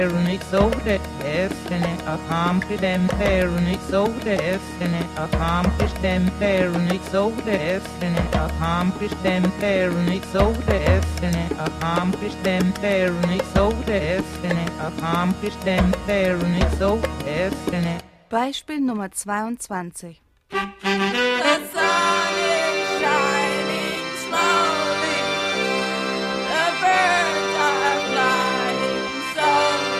Nicht so destiny, accomplish them Nicht so destiny, accomplish them Nicht so destiny, accomplish them Nicht so destiny, accomplish them Nicht so destiny, accomplish them Nicht so destiny. Beispiel Nummer 22.